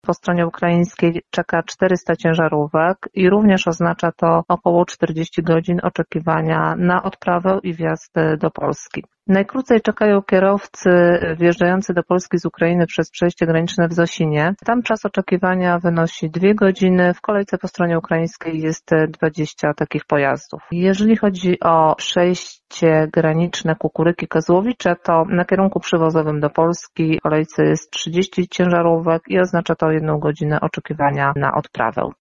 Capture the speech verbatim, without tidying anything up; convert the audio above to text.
Po stronie ukraińskiej czeka czterysta ciężarówek i również oznacza to około czterdzieści godzin oczekiwania na odprawę i wjazd do Polski. Najkrócej czekają kierowcy wjeżdżający do Polski z Ukrainy przez przejście graniczne w Zosinie. Tam czas oczekiwania wynosi dwie godziny. W kolejce po stronie ukraińskiej jest dwadzieścia takich pojazdów. Jeżeli chodzi o przejście graniczne Kukuryki-Kozłowice, to na kierunku przywozowym do Polski w kolejce jest trzydzieści ciężarówek i oznacza to jedną godzinę oczekiwania na odprawę.